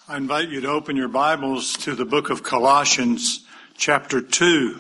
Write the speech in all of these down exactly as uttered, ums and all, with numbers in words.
I invite you to open your Bibles to the book of Colossians, chapter two.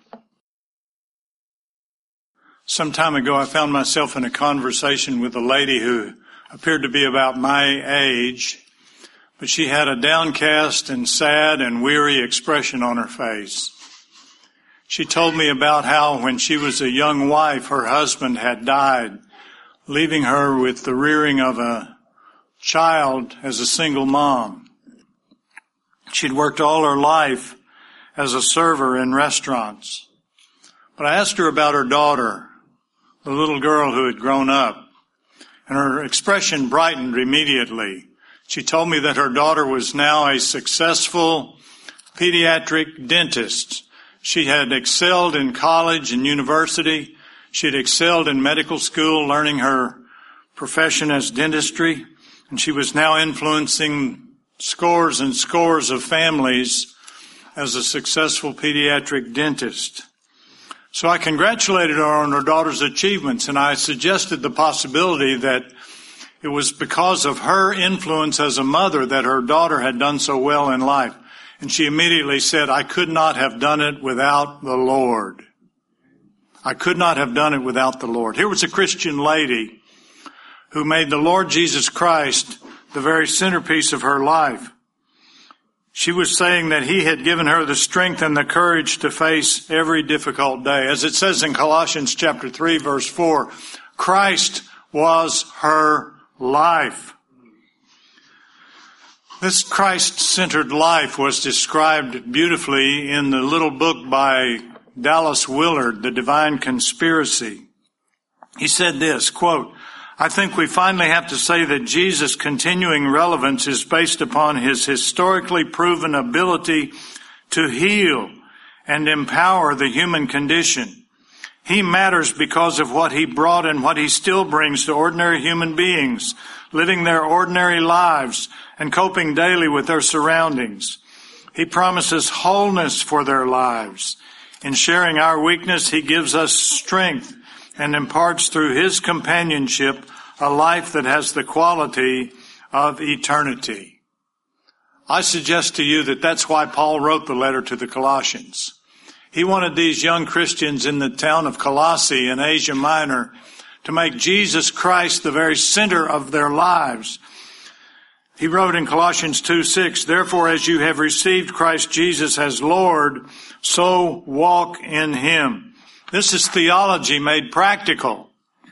Some time ago, I found myself in a conversation with a lady who appeared to be about my age, but she had a downcast and sad and weary expression on her face. She told me about how when she was a young wife, her husband had died, leaving her with the rearing of a child as a single mom. She'd worked all her life as a server in restaurants. But I asked her about her daughter, the little girl who had grown up, and her expression brightened immediately. She told me that her daughter was now a successful pediatric dentist. She had excelled in college and university. She had excelled in medical school, learning her profession as dentistry, and she was now influencing scores and scores of families as a successful pediatric dentist. So I congratulated her on her daughter's achievements, and I suggested the possibility that it was because of her influence as a mother that her daughter had done so well in life. And she immediately said, I could not have done it without the Lord. I could not have done it without the Lord. Here was a Christian lady who made the Lord Jesus Christ the very centerpiece of her life. She was saying that he had given her the strength and the courage to face every difficult day. As it says in Colossians chapter three, verse four, Christ was her life. This Christ-centered life was described beautifully in the little book by Dallas Willard, The Divine Conspiracy. He said this, quote, I think we finally have to say that Jesus' continuing relevance is based upon his historically proven ability to heal and empower the human condition. He matters because of what he brought and what he still brings to ordinary human beings, living their ordinary lives and coping daily with their surroundings. He promises wholeness for their lives. In sharing our weakness, he gives us strength and imparts through his companionship a life that has the quality of eternity. I suggest to you that that's why Paul wrote the letter to the Colossians. He wanted these young Christians in the town of Colossae in Asia Minor to make Jesus Christ the very center of their lives. He wrote in Colossians two six, Therefore, as you have received Christ Jesus as Lord, so walk in him. This is theology made practical.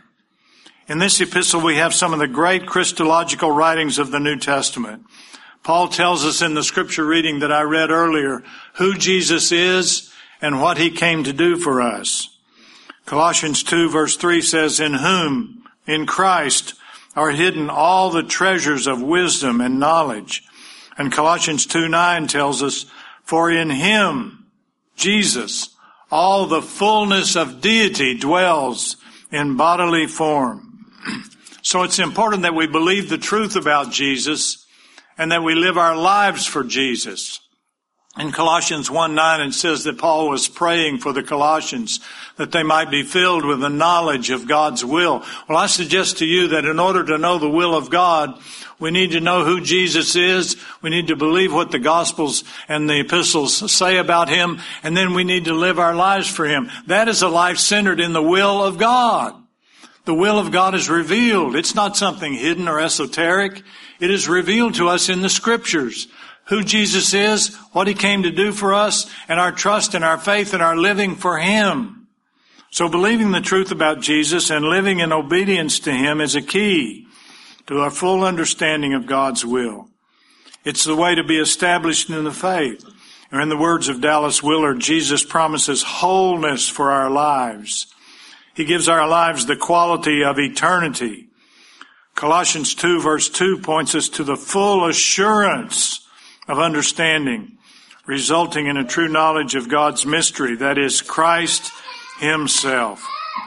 In this epistle, we have some of the great Christological writings of the New Testament. Paul tells us in the scripture reading that I read earlier who Jesus is and what he came to do for us. Colossians two verse three says, In whom, in Christ, are hidden all the treasures of wisdom and knowledge. And Colossians two nine tells us, For in him, Jesus, all the fullness of deity dwells in bodily form. So it's important that we believe the truth about Jesus and that we live our lives for Jesus. In Colossians one nine, it says that Paul was praying for the Colossians that they might be filled with the knowledge of God's will. Well, I suggest to you that in order to know the will of God, we need to know who Jesus is. We need to believe what the Gospels and the epistles say about him. And then we need to live our lives for him. That is a life centered in the will of God. The will of God is revealed. It's not something hidden or esoteric. It is revealed to us in the Scriptures. Who Jesus is, what he came to do for us, and our trust and our faith and our living for him. So believing the truth about Jesus and living in obedience to him is a key to our full understanding of God's will. It's the way to be established in the faith. Or in the words of Dallas Willard, Jesus promises wholeness for our lives. He gives our lives the quality of eternity. Colossians two verse two points us to the full assurance of understanding, resulting in a true knowledge of God's mystery, that is, Christ himself.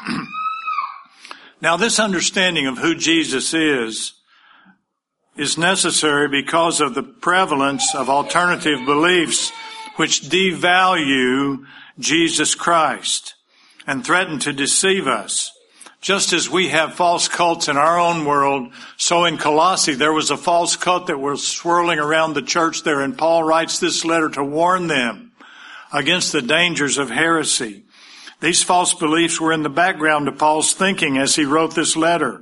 Now, this understanding of who Jesus is is necessary because of the prevalence of alternative beliefs which devalue Jesus Christ and threaten to deceive us. Just as we have false cults in our own world, so in Colossae there was a false cult that was swirling around the church there, and Paul writes this letter to warn them against the dangers of heresy. These false beliefs were in the background of Paul's thinking as he wrote this letter.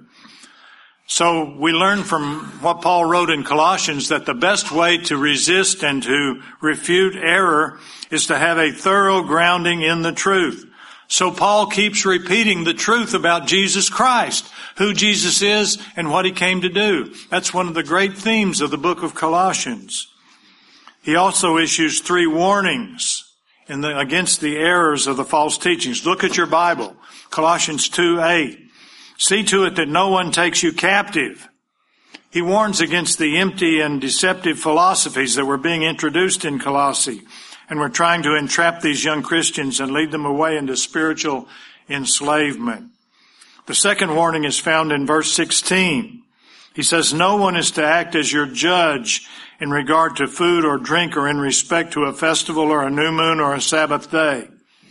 So we learn from what Paul wrote in Colossians that the best way to resist and to refute error is to have a thorough grounding in the truth. So Paul keeps repeating the truth about Jesus Christ, who Jesus is and what he came to do. That's one of the great themes of the book of Colossians. He also issues three warnings in the, against the errors of the false teachings. Look at your Bible, Colossians two eight. See to it that no one takes you captive. He warns against the empty and deceptive philosophies that were being introduced in Colossae and were trying to entrap these young Christians and lead them away into spiritual enslavement. The second warning is found in verse sixteen. He says, no one is to act as your judge in regard to food or drink or in respect to a festival or a new moon or a Sabbath day.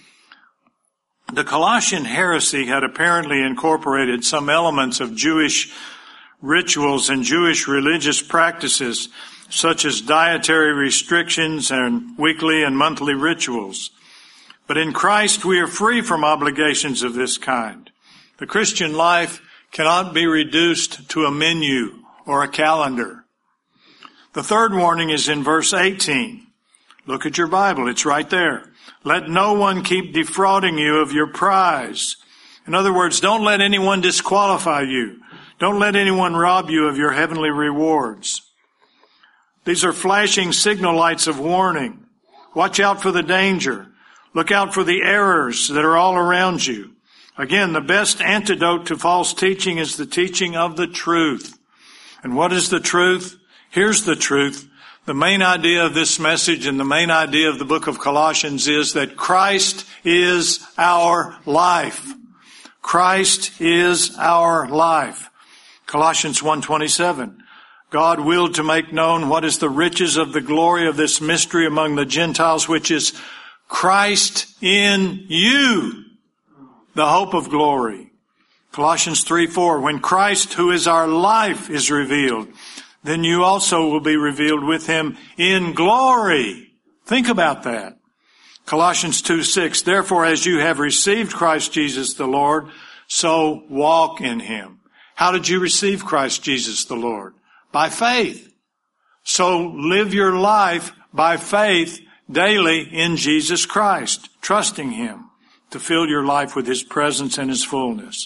The Colossian heresy had apparently incorporated some elements of Jewish rituals and Jewish religious practices, such as dietary restrictions and weekly and monthly rituals. But in Christ, we are free from obligations of this kind. The Christian life cannot be reduced to a menu or a calendar. The third warning is in verse eighteen. Look at your Bible. It's right there. Let no one keep defrauding you of your prize. In other words, don't let anyone disqualify you. Don't let anyone rob you of your heavenly rewards. These are flashing signal lights of warning. Watch out for the danger. Look out for the errors that are all around you. Again, the best antidote to false teaching is the teaching of the truth. And what is the truth? Here's the truth. The main idea of this message and the main idea of the book of Colossians is that Christ is our life. Christ is our life. Colossians one twenty-seven. God willed to make known what is the riches of the glory of this mystery among the Gentiles, which is Christ in you, the hope of glory. Colossians three four. When Christ, who is our life, is revealed, then you also will be revealed with him in glory. Think about that. Colossians two six. Therefore, as you have received Christ Jesus the Lord, so walk in him. How did you receive Christ Jesus the Lord? By faith. So live your life by faith daily in Jesus Christ, trusting him to fill your life with his presence and his fullness.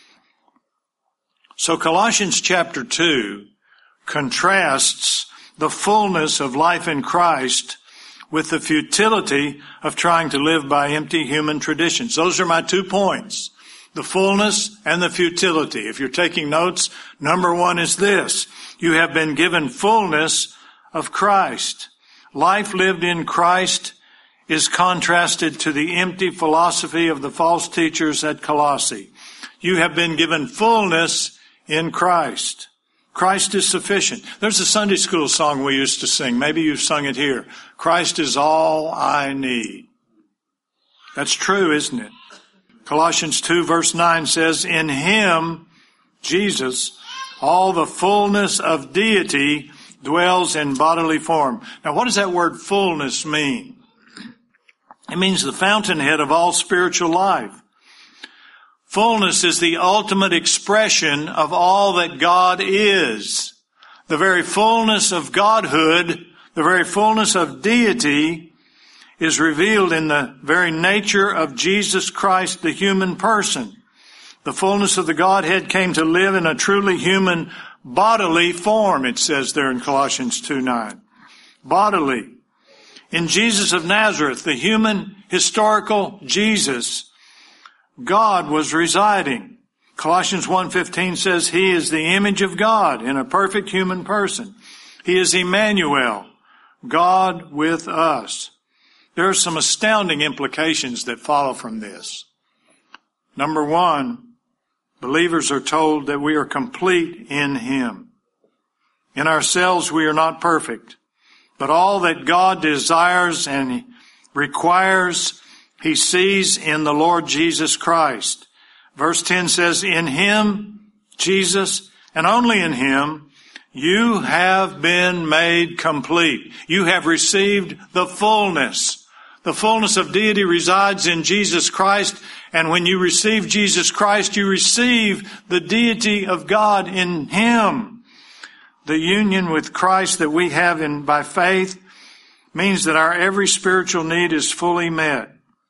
So Colossians chapter two contrasts the fullness of life in Christ with the futility of trying to live by empty human traditions. Those are my two points. The fullness and the futility. If you're taking notes, number one is this. You have been given fullness of Christ. Life lived in Christ is contrasted to the empty philosophy of the false teachers at Colossae. You have been given fullness in Christ. Christ is sufficient. There's a Sunday school song we used to sing. Maybe you've sung it here. Christ is all I need. That's true, isn't it? Colossians two verse nine says, in him, Jesus, all the fullness of deity dwells in bodily form. Now, what does that word fullness mean? It means the fountainhead of all spiritual life. Fullness is the ultimate expression of all that God is. The very fullness of Godhood, the very fullness of deity is revealed in the very nature of Jesus Christ, the human person. The fullness of the Godhead came to live in a truly human bodily form, it says there in Colossians two nine. Bodily. In Jesus of Nazareth, the human historical Jesus, God was residing. Colossians one fifteen says he is the image of God in a perfect human person. He is Emmanuel, God with us. There are some astounding implications that follow from this. Number one, believers are told that we are complete in him. In ourselves we are not perfect, but all that God desires and requires, he sees in the Lord Jesus Christ. Verse ten says, in him, Jesus, and only in him, you have been made complete. You have received the fullness. The fullness of deity resides in Jesus Christ. And when you receive Jesus Christ, you receive the deity of God in him. The union with Christ that we have in by faith means that our every spiritual need is fully met.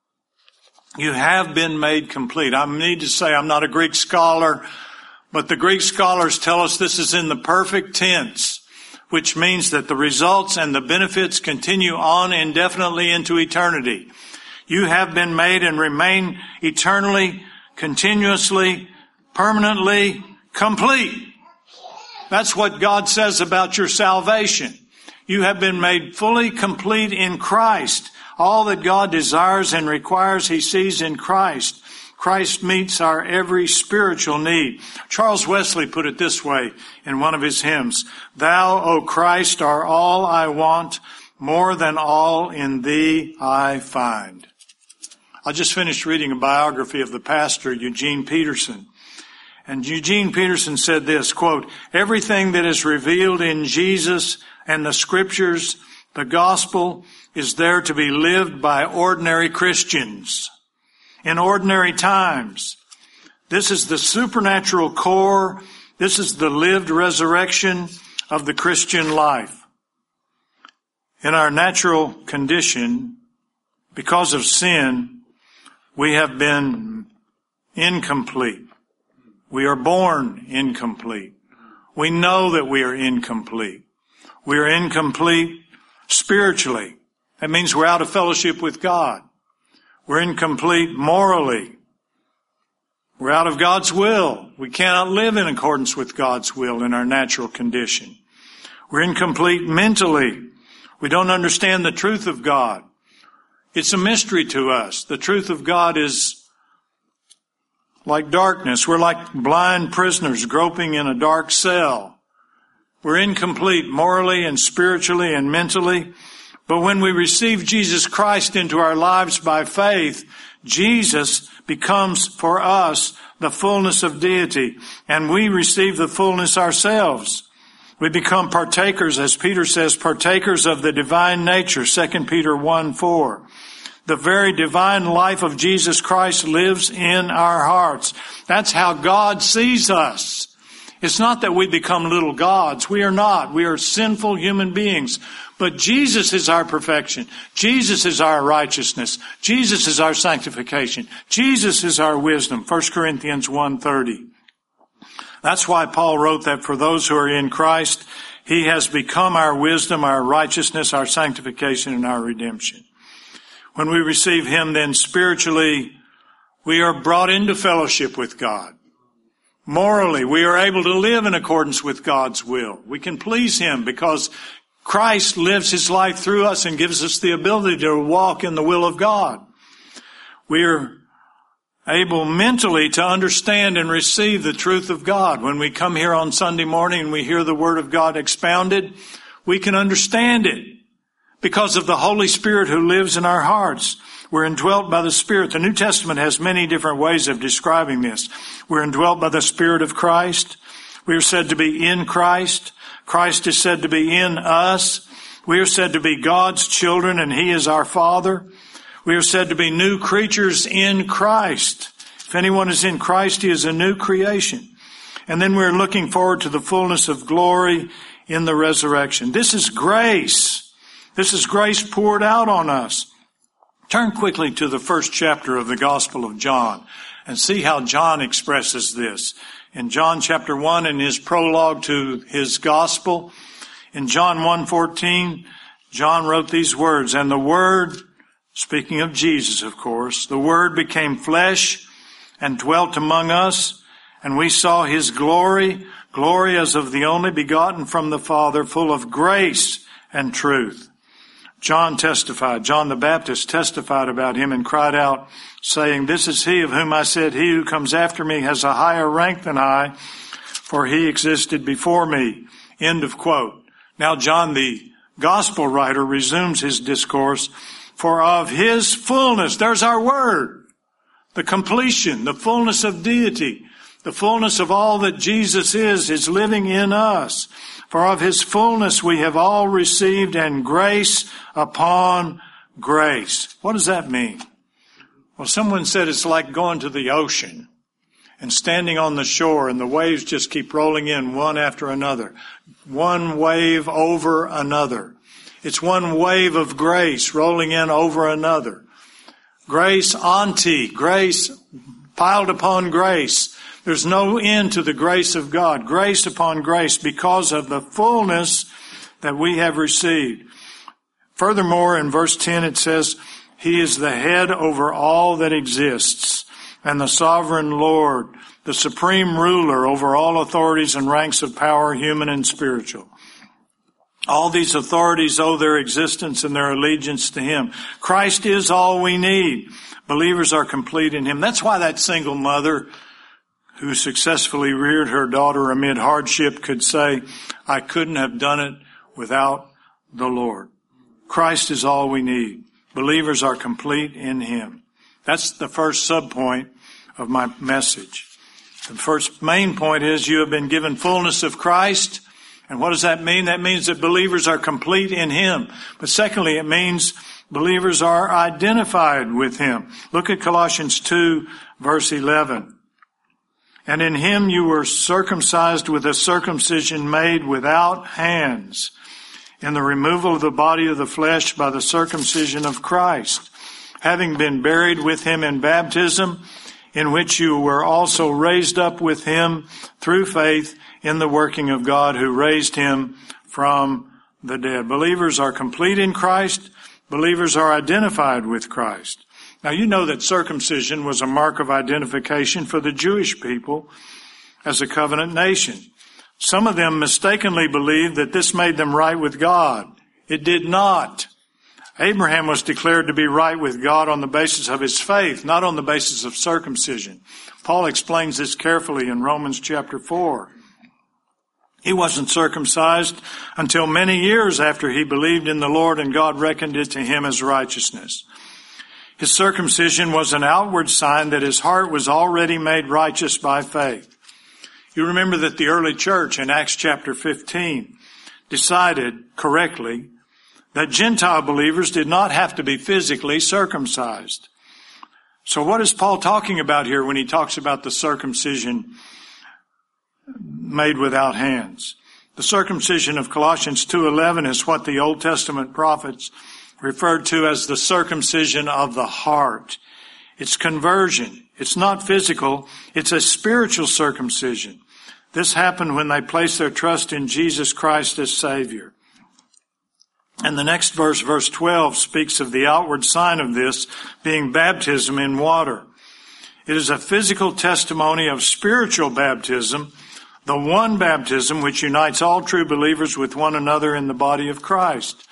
You have been made complete. I need to say I'm not a Greek scholar, but the Greek scholars tell us this is in the perfect tense, which means that the results and the benefits continue on indefinitely into eternity. You have been made and remain eternally, continuously, permanently complete. That's what God says about your salvation. You have been made fully complete in Christ. All that God desires and requires, he sees in Christ. Christ meets our every spiritual need. Charles Wesley put it this way in one of his hymns. Thou, O Christ, are all I want, more than all in thee I find. I just finished reading a biography of the pastor, Eugene Peterson. And Eugene Peterson said this, quote, everything that is revealed in Jesus and the scriptures, the gospel, is there to be lived by ordinary Christians in ordinary times. This is the supernatural core. This is the lived resurrection of the Christian life. In our natural condition, because of sin, we have been incomplete. We are born incomplete. We know that we are incomplete. We are incomplete spiritually. That means we're out of fellowship with God. We're incomplete morally. We're out of God's will. We cannot live in accordance with God's will in our natural condition. We're incomplete mentally. We don't understand the truth of God. It's a mystery to us. The truth of God is like darkness. We're like blind prisoners groping in a dark cell. We're incomplete morally and spiritually and mentally. But when we receive Jesus Christ into our lives by faith, Jesus becomes for us the fullness of deity, and we receive the fullness ourselves. We become partakers, as Peter says, partakers of the divine nature, Second Peter one four. The very divine life of Jesus Christ lives in our hearts. That's how God sees us. It's not that we become little gods. We are not. We are sinful human beings. But Jesus is our perfection. Jesus is our righteousness. Jesus is our sanctification. Jesus is our wisdom. First Corinthians one thirty. That's why Paul wrote that for those who are in Christ, he has become our wisdom, our righteousness, our sanctification, and our redemption. When we receive him, then spiritually, we are brought into fellowship with God. Morally, we are able to live in accordance with God's will. We can please him because Christ lives his life through us and gives us the ability to walk in the will of God. We are able mentally to understand and receive the truth of God. When we come here on Sunday morning and we hear the Word of God expounded, we can understand it because of the Holy Spirit who lives in our hearts. We're indwelt by the Spirit. The New Testament has many different ways of describing this. We're indwelt by the Spirit of Christ. We are said to be in Christ. Christ is said to be in us. We are said to be God's children, and he is our Father. We are said to be new creatures in Christ. If anyone is in Christ, he is a new creation. And then we're looking forward to the fullness of glory in the resurrection. This is grace. This is grace poured out on us. Turn quickly to the first chapter of the Gospel of John and see how John expresses this. In John chapter one, in his prologue to his Gospel, in John one fourteen, John wrote these words, and the Word, speaking of Jesus, of course, the Word became flesh and dwelt among us, and we saw his glory, glory as of the only begotten from the Father, full of grace and truth. John testified, John the Baptist testified about him and cried out, saying, this is he of whom I said, he who comes after me has a higher rank than I, for he existed before me. End of quote. Now John the Gospel writer resumes his discourse, for of his fullness, there's our word, The completion, the fullness of deity, the fullness of all that Jesus is, is living in us. For of his fullness we have all received, and grace upon grace. What does that mean? Well, someone said it's like going to the ocean and standing on the shore, and the waves just keep rolling in one after another. One wave over another. It's one wave of grace rolling in over another. Grace ante, grace piled upon grace. There's no end to the grace of God. Grace upon grace because of the fullness that we have received. Furthermore, in verse ten it says, he is the head over all that exists, and the sovereign Lord, the supreme ruler over all authorities and ranks of power, human and spiritual. All these authorities owe their existence and their allegiance to him. Christ is all we need. Believers are complete in him. That's why that single mother who successfully reared her daughter amid hardship could say, I couldn't have done it without the Lord. Christ is all we need. Believers are complete in him. That's the first subpoint of my message. The first main point is you have been given fullness of Christ. And what does that mean? That means that believers are complete in him. But secondly, it means believers are identified with him. Look at Colossians two, verse eleven. And in him you were circumcised with a circumcision made without hands, in the removal of the body of the flesh by the circumcision of Christ, having been buried with him in baptism, in which you were also raised up with him through faith in the working of God who raised him from the dead. Believers are complete in Christ. Believers are identified with Christ. Now, you know that circumcision was a mark of identification for the Jewish people as a covenant nation. Some of them mistakenly believed that this made them right with God. It did not. Abraham was declared to be right with God on the basis of his faith, not on the basis of circumcision. Paul explains this carefully in Romans chapter four. He wasn't circumcised until many years after he believed in the Lord, and God reckoned it to him as righteousness. His circumcision was an outward sign that his heart was already made righteous by faith. You remember that the early church in Acts chapter fifteen decided correctly that Gentile believers did not have to be physically circumcised. So what is Paul talking about here when he talks about the circumcision made without hands? The circumcision of Colossians two eleven is what the Old Testament prophets referred to as the circumcision of the heart. It's conversion. It's not physical. It's a spiritual circumcision. This happened when they placed their trust in Jesus Christ as Savior. And the next verse, verse twelve, speaks of the outward sign of this being baptism in water. It is a physical testimony of spiritual baptism, the one baptism which unites all true believers with one another in the body of Christ.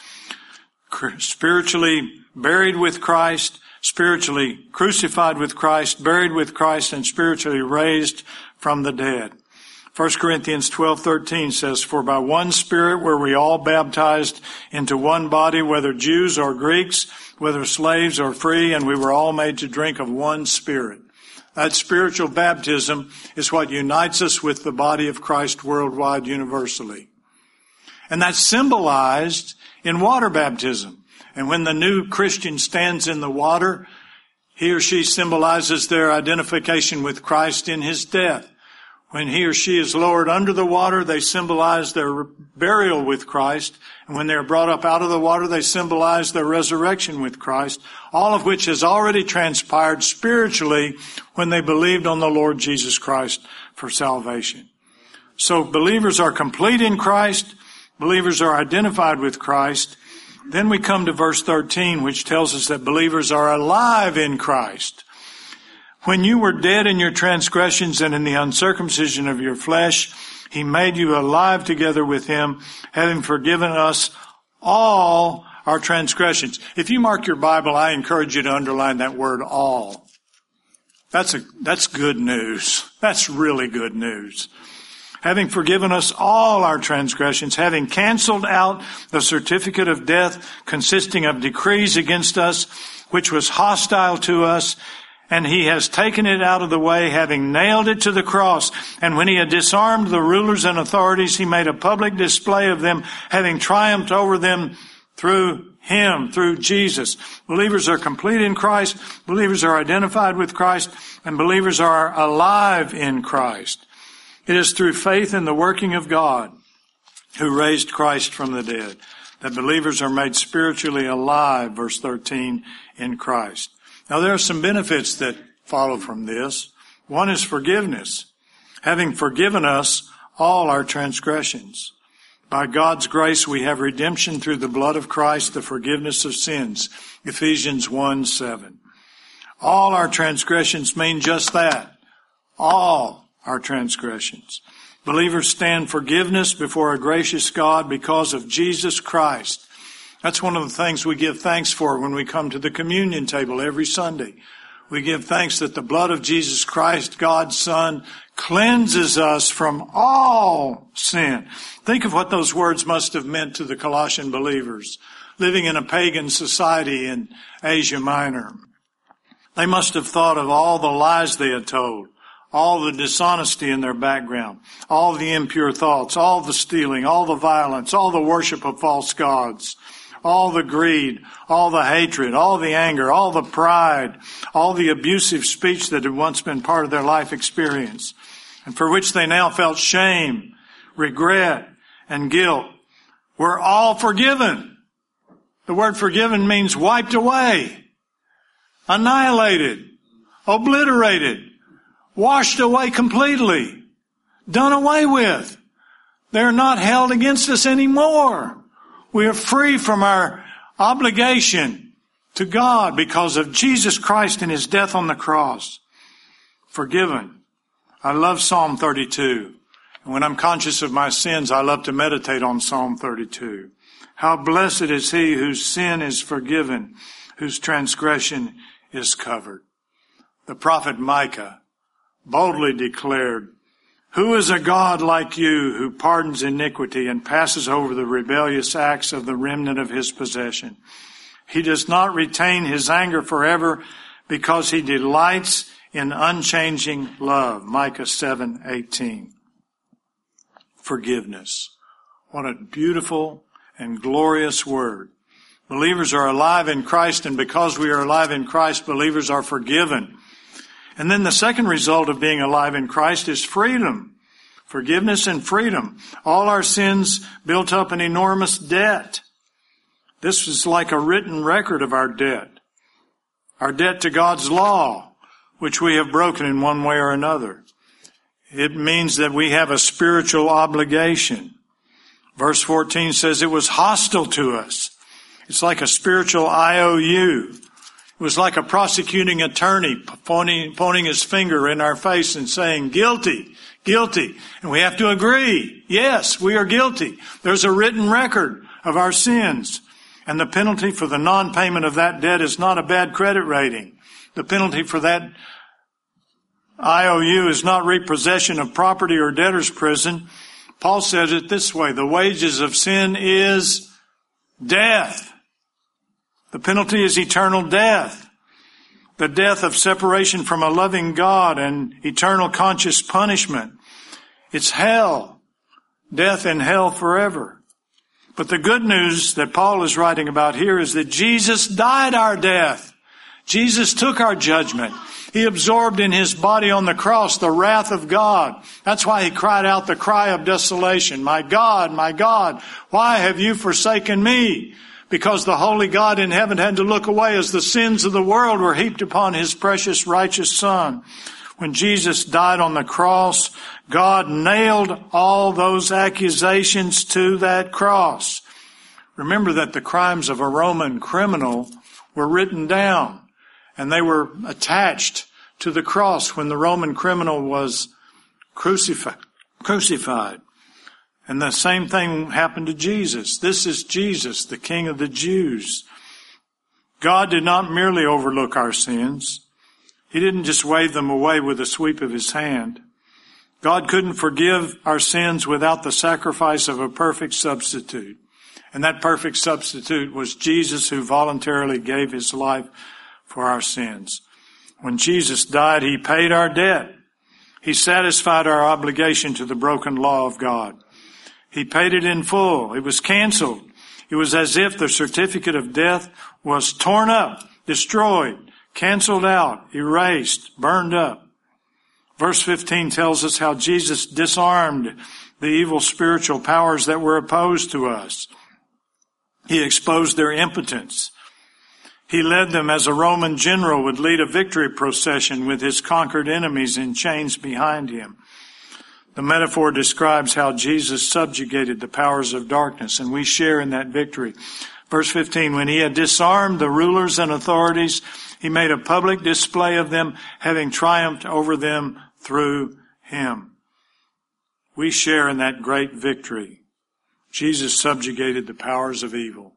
Spiritually buried with Christ, spiritually crucified with Christ, buried with Christ, and spiritually raised from the dead. First Corinthians twelve thirteen says, For by one Spirit were we all baptized into one body, whether Jews or Greeks, whether slaves or free, and we were all made to drink of one Spirit. That spiritual baptism is what unites us with the body of Christ worldwide universally. And that's symbolized in water baptism. And when the new Christian stands in the water, he or she symbolizes their identification with Christ in his death. When he or she is lowered under the water, they symbolize their burial with Christ. And when they're brought up out of the water, they symbolize their resurrection with Christ, all of which has already transpired spiritually when they believed on the Lord Jesus Christ for salvation. So believers are complete in Christ. Believers are identified with Christ. Then we come to verse thirteen, which tells us that believers are alive in Christ. When you were dead in your transgressions and in the uncircumcision of your flesh, he made you alive together with him, having forgiven us all our transgressions. If you mark your Bible, I encourage you to underline that word all. That's a, that's good news. That's really good news. Having forgiven us all our transgressions, having canceled out the certificate of death consisting of decrees against us, which was hostile to us, And he has taken it out of the way, having nailed it to the cross. And when he had disarmed the rulers and authorities, he made a public display of them, having triumphed over them through him, through Jesus. Believers are complete in Christ. Believers are identified with Christ. And believers are alive in Christ. It is through faith in the working of God, who raised Christ from the dead, that believers are made spiritually alive, verse thirteen, in Christ. Now there are some benefits that follow from this. One is forgiveness, having forgiven us all our transgressions. By God's grace we have redemption through the blood of Christ, the forgiveness of sins. Ephesians one seven. All our transgressions mean just that. All our transgressions. Believers stand forgiveness before a gracious God because of Jesus Christ. That's one of the things we give thanks for when we come to the communion table every Sunday. We give thanks that the blood of Jesus Christ, God's Son, cleanses us from all sin. Think of what those words must have meant to the Colossian believers living in a pagan society in Asia Minor. They must have thought of all the lies they had told, all the dishonesty in their background, all the impure thoughts, all the stealing, all the violence, all the worship of false gods, all the greed, all the hatred, all the anger, all the pride, all the abusive speech that had once been part of their life experience, and for which they now felt shame, regret, and guilt, were all forgiven. The word forgiven means wiped away, annihilated, obliterated, washed away completely, done away with. They're not held against us anymore. We are free from our obligation to God because of Jesus Christ and his death on the cross. Forgiven. I love Psalm thirty-two. And when I'm conscious of my sins, I love to meditate on Psalm thirty-two. How blessed is he whose sin is forgiven, whose transgression is covered. The prophet Micah boldly declared, "Who is a God like you who pardons iniquity and passes over the rebellious acts of the remnant of his possession? He does not retain his anger forever because he delights in unchanging love." Micah seven eighteen. Forgiveness. What a beautiful and glorious word. Believers are alive in Christ, and because we are alive in Christ, believers are forgiven. And then the second result of being alive in Christ is freedom. Forgiveness and freedom. All our sins built up an enormous debt. This is like a written record of our debt. Our debt to God's law, which we have broken in one way or another. It means that we have a spiritual obligation. Verse fourteen says it was hostile to us. It's like a spiritual I O U. It was like a prosecuting attorney pointing, pointing his finger in our face and saying, guilty, guilty. And we have to agree. Yes, we are guilty. There's a written record of our sins. And the penalty for the non-payment of that debt is not a bad credit rating. The penalty for that I O U is not repossession of property or debtor's prison. Paul says it this way: the wages of sin is death. The penalty is eternal death. The death of separation from a loving God and eternal conscious punishment. It's hell. Death in hell forever. But the good news that Paul is writing about here is that Jesus died our death. Jesus took our judgment. He absorbed in his body on the cross the wrath of God. That's why he cried out the cry of desolation. My God, my God, why have you forsaken me? Because the holy God in heaven had to look away as the sins of the world were heaped upon his precious righteous Son. When Jesus died on the cross, God nailed all those accusations to that cross. Remember that the crimes of a Roman criminal were written down, and they were attached to the cross when the Roman criminal was crucified. crucified. And the same thing happened to Jesus. This is Jesus, the King of the Jews. God did not merely overlook our sins. He didn't just wave them away with a sweep of his hand. God couldn't forgive our sins without the sacrifice of a perfect substitute. And that perfect substitute was Jesus, who voluntarily gave his life for our sins. When Jesus died, he paid our debt. He satisfied our obligation to the broken law of God. He paid it in full. It was canceled. It was as if the certificate of death was torn up, destroyed, canceled out, erased, burned up. Verse fifteen tells us how Jesus disarmed the evil spiritual powers that were opposed to us. He exposed their impotence. He led them as a Roman general would lead a victory procession with his conquered enemies in chains behind him. The metaphor describes how Jesus subjugated the powers of darkness, and we share in that victory. Verse fifteen, when he had disarmed the rulers and authorities, he made a public display of them, having triumphed over them through him. We share in that great victory. Jesus subjugated the powers of evil.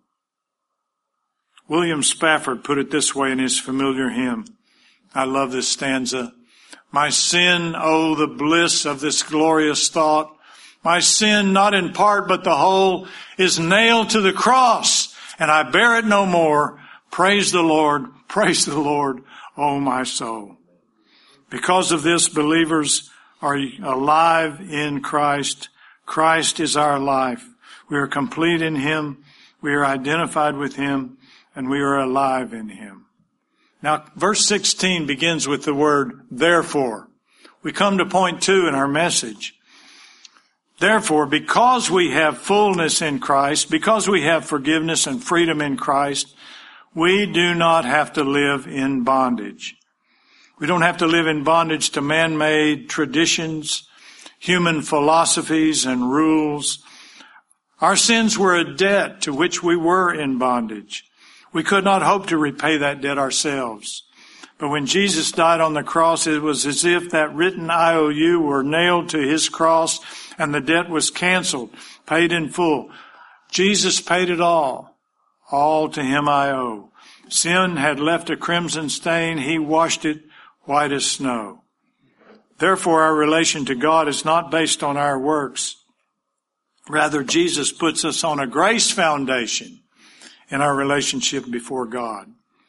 William Spafford put it this way in his familiar hymn. I love this stanza. My sin, oh, the bliss of this glorious thought. My sin, not in part but the whole, is nailed to the cross, and I bear it no more. Praise the Lord, praise the Lord, oh my soul. Because of this, believers are alive in Christ. Christ is our life. We are complete in him. We are identified with him, and we are alive in him. Now, verse sixteen begins with the word therefore. We come to point two in our message. Therefore, because we have fullness in Christ, because we have forgiveness and freedom in Christ, we do not have to live in bondage. We don't have to live in bondage to man-made traditions, human philosophies and rules. Our sins were a debt to which we were in bondage. We could not hope to repay that debt ourselves. But when Jesus died on the cross, it was as if that written I O U were nailed to his cross and the debt was canceled, paid in full. Jesus paid it all. All to him I owe. Sin had left a crimson stain. He washed it white as snow. Therefore, our relation to God is not based on our works. Rather, Jesus puts us on a grace foundation in our relationship before God.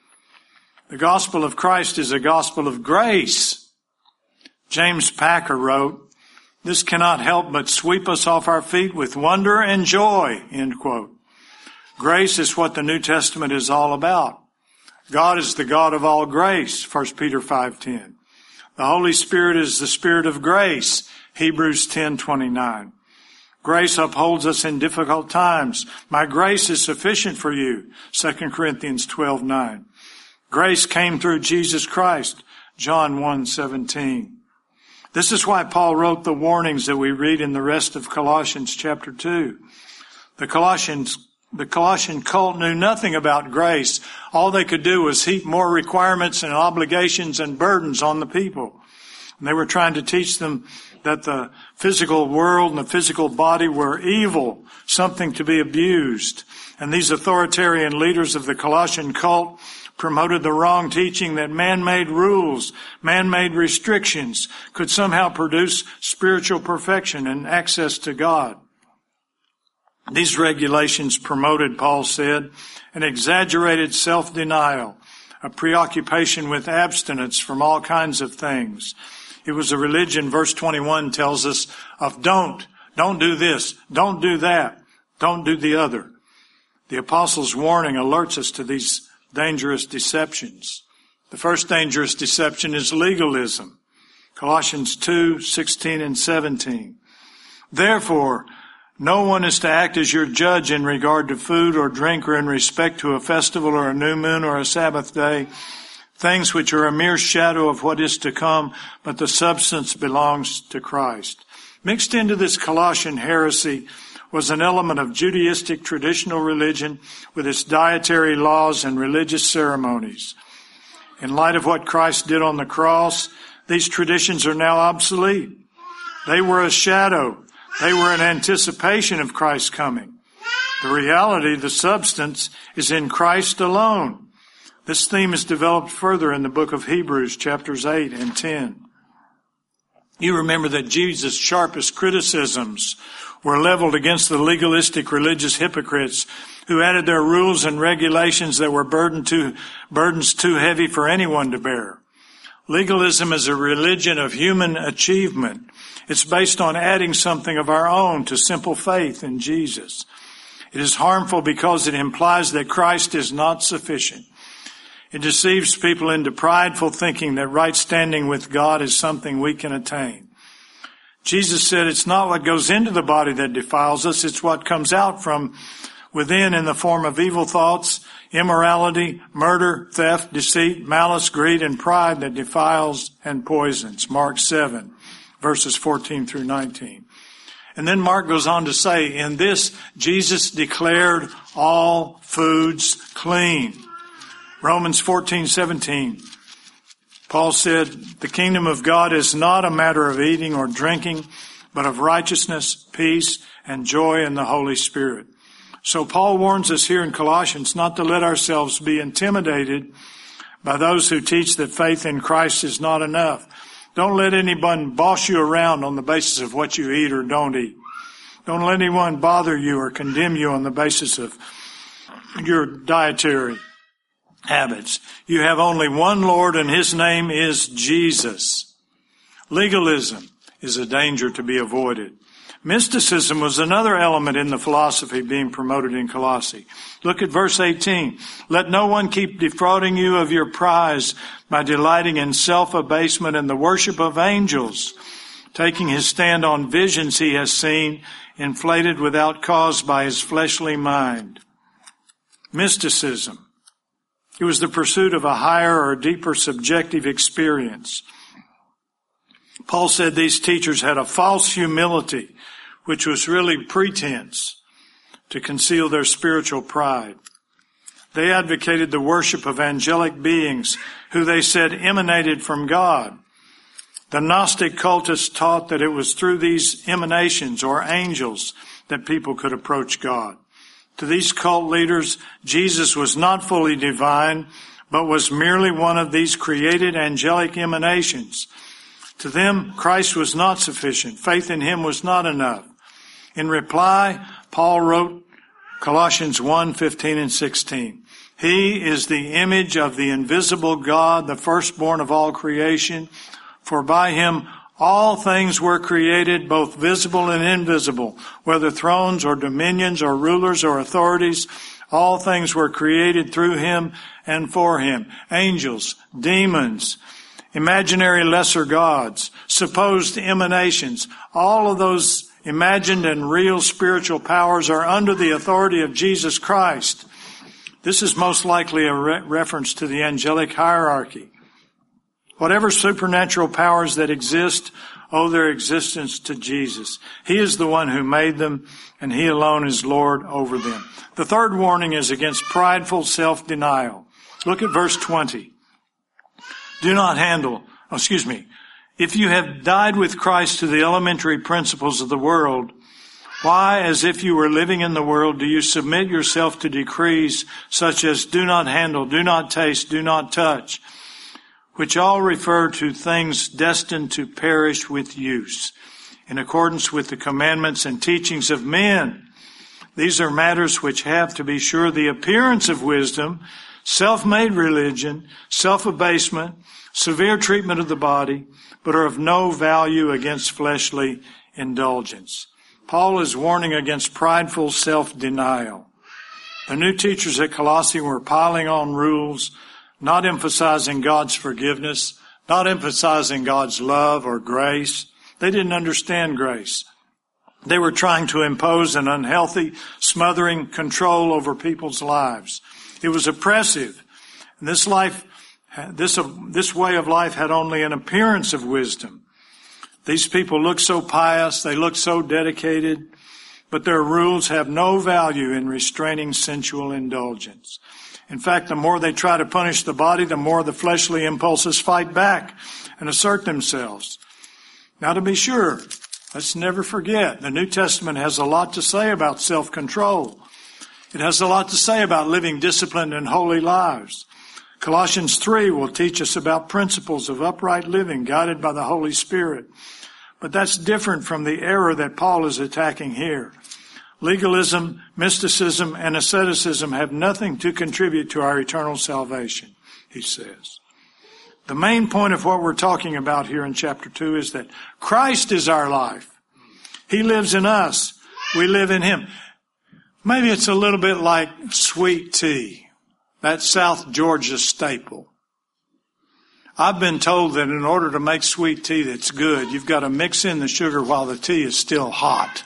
The gospel of Christ is a gospel of grace. James Packer wrote, this cannot help but sweep us off our feet with wonder and joy, end quote. Grace is what the New Testament is all about. God is the God of all grace, First Peter five ten. The Holy Spirit is the Spirit of grace, Hebrews ten twenty-nine. Grace upholds us in difficult times. My grace is sufficient for you, Second Corinthians twelve nine. Grace came through Jesus Christ, John one seventeen. This is why Paul wrote the warnings that we read in the rest of Colossians chapter two. The Colossians, the Colossian cult knew nothing about grace. All they could do was heap more requirements and obligations and burdens on the people. And they were trying to teach them that the physical world and the physical body were evil, something to be abused. And these authoritarian leaders of the Colossian cult promoted the wrong teaching that man-made rules, man-made restrictions could somehow produce spiritual perfection and access to God. These regulations promoted, Paul said, an exaggerated self-denial, a preoccupation with abstinence from all kinds of things. It was a religion, verse twenty-one tells us, of don't, don't do this, don't do that, don't do the other. The apostles' warning alerts us to these dangerous deceptions. The first dangerous deception is legalism. Colossians two sixteen and seventeen. Therefore, no one is to act as your judge in regard to food or drink or in respect to a festival or a new moon or a Sabbath day, things which are a mere shadow of what is to come, but the substance belongs to Christ. Mixed into this Colossian heresy was an element of Judaistic traditional religion with its dietary laws and religious ceremonies. In light of what Christ did on the cross, these traditions are now obsolete. They were a shadow. They were an anticipation of Christ's coming. The reality, the substance, is in Christ alone. This theme is developed further in the book of Hebrews, chapters eight and ten. You remember that Jesus' sharpest criticisms were leveled against the legalistic religious hypocrites who added their rules and regulations that were burden too, burdens too heavy for anyone to bear. Legalism is a religion of human achievement. It's based on adding something of our own to simple faith in Jesus. It is harmful because it implies that Christ is not sufficient. It deceives people into prideful thinking that right standing with God is something we can attain. Jesus said it's not what goes into the body that defiles us, it's what comes out from within in the form of evil thoughts, immorality, murder, theft, deceit, malice, greed, and pride that defiles and poisons. Mark seven, verses fourteen through nineteen. And then Mark goes on to say, in this, Jesus declared all foods clean. Romans fourteen seventeen. Paul said, the kingdom of God is not a matter of eating or drinking, but of righteousness, peace, and joy in the Holy Spirit. So Paul warns us here in Colossians not to let ourselves be intimidated by those who teach that faith in Christ is not enough. Don't let anyone boss you around on the basis of what you eat or don't eat. Don't let anyone bother you or condemn you on the basis of your dietary habits. You have only one Lord, and His name is Jesus. Legalism is a danger to be avoided. Mysticism was another element in the philosophy being promoted in Colossae. Look at verse eighteen. Let no one keep defrauding you of your prize by delighting in self-abasement and the worship of angels, taking his stand on visions he has seen, inflated without cause by his fleshly mind. Mysticism. It was the pursuit of a higher or deeper subjective experience. Paul said these teachers had a false humility, which was really pretense to conceal their spiritual pride. They advocated the worship of angelic beings who they said emanated from God. The Gnostic cultists taught that it was through these emanations or angels that people could approach God. To these cult leaders, Jesus was not fully divine, but was merely one of these created angelic emanations. To them, Christ was not sufficient. Faith in Him was not enough. In reply, Paul wrote Colossians one, fifteen and sixteen. He is the image of the invisible God, the firstborn of all creation. For by Him all things were created, both visible and invisible, whether thrones or dominions or rulers or authorities. All things were created through Him and for Him. Angels, demons, imaginary lesser gods, supposed emanations, all of those imagined and real spiritual powers are under the authority of Jesus Christ. This is most likely a re- reference to the angelic hierarchy. Whatever supernatural powers that exist owe their existence to Jesus. He is the one who made them, and He alone is Lord over them. The third warning is against prideful self-denial. Look at verse twenty. Do not handle, oh, excuse me, if you have died with Christ to the elementary principles of the world, why, as if you were living in the world, do you submit yourself to decrees such as do not handle, do not taste, do not touch, which all refer to things destined to perish with use, in accordance with the commandments and teachings of men? These are matters which have, to be sure, the appearance of wisdom, self-made religion, self-abasement, severe treatment of the body, but are of no value against fleshly indulgence. Paul is warning against prideful self-denial. The new teachers at Colossae were piling on rules, not emphasizing God's forgiveness, not emphasizing God's love or grace. They didn't understand grace. They were trying to impose an unhealthy, smothering control over people's lives. It was oppressive. And this life, this, this way of life had only an appearance of wisdom. These people look so pious, they look so dedicated, but their rules have no value in restraining sensual indulgence. In fact, the more they try to punish the body, the more the fleshly impulses fight back and assert themselves. Now, to be sure, let's never forget, the New Testament has a lot to say about self-control. It has a lot to say about living disciplined and holy lives. Colossians three will teach us about principles of upright living guided by the Holy Spirit. But that's different from the error that Paul is attacking here. Legalism, mysticism, and asceticism have nothing to contribute to our eternal salvation, he says. The main point of what we're talking about here in chapter two is that Christ is our life. He lives in us. We live in Him. Maybe it's a little bit like sweet tea, that South Georgia staple. I've been told that in order to make sweet tea that's good, you've got to mix in the sugar while the tea is still hot.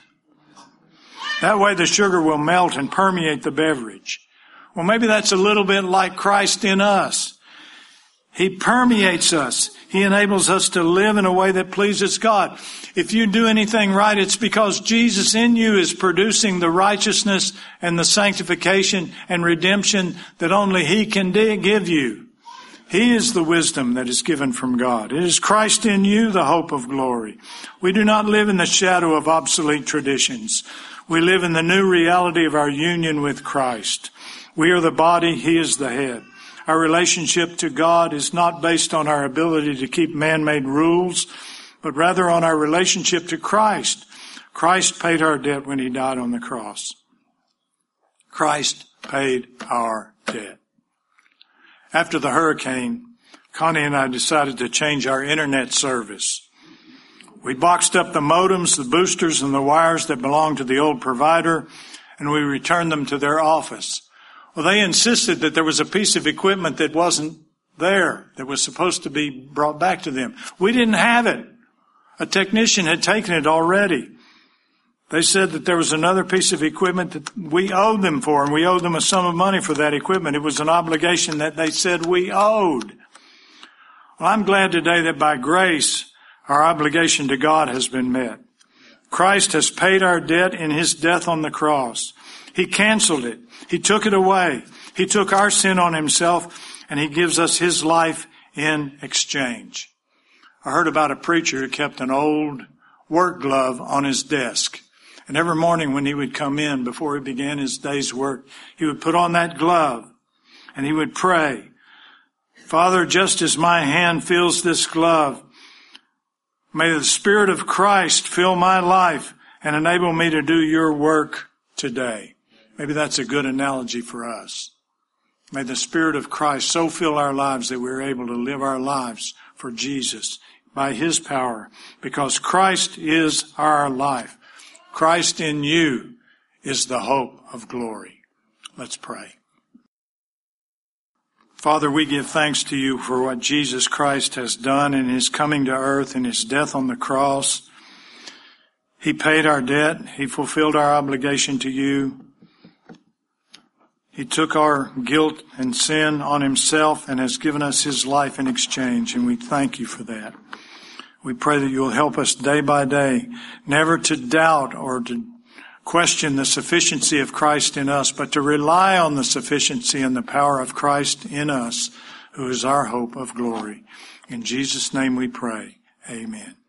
That way the sugar will melt and permeate the beverage. Well, maybe that's a little bit like Christ in us. He permeates us. He enables us to live in a way that pleases God. If you do anything right, it's because Jesus in you is producing the righteousness and the sanctification and redemption that only He can give you. He is the wisdom that is given from God. It is Christ in you, the hope of glory. We do not live in the shadow of obsolete traditions. We live in the new reality of our union with Christ. We are the body, He is the head. Our relationship to God is not based on our ability to keep man-made rules, but rather on our relationship to Christ. Christ paid our debt when He died on the cross. Christ paid our debt. After the hurricane, Connie and I decided to change our internet service. We boxed up the modems, the boosters, and the wires that belonged to the old provider, and we returned them to their office. Well, they insisted that there was a piece of equipment that wasn't there, that was supposed to be brought back to them. We didn't have it. A technician had taken it already. They said that there was another piece of equipment that we owed them for, and we owed them a sum of money for that equipment. It was an obligation that they said we owed. Well, I'm glad today that by grace, our obligation to God has been met. Christ has paid our debt in His death on the cross. He canceled it. He took it away. He took our sin on Himself, and He gives us His life in exchange. I heard about a preacher who kept an old work glove on his desk. And every morning when he would come in, before he began his day's work, he would put on that glove and he would pray, Father, just as my hand feels this glove, may the Spirit of Christ fill my life and enable me to do your work today. Maybe that's a good analogy for us. May the Spirit of Christ so fill our lives that we're able to live our lives for Jesus by His power, because Christ is our life. Christ in you is the hope of glory. Let's pray. Father, we give thanks to you for what Jesus Christ has done in His coming to earth and His death on the cross. He paid our debt. He fulfilled our obligation to you. He took our guilt and sin on Himself and has given us His life in exchange, and we thank you for that. We pray that you will help us day by day, never to doubt or to question the sufficiency of Christ in us, but to rely on the sufficiency and the power of Christ in us, who is our hope of glory. In Jesus' name we pray. Amen.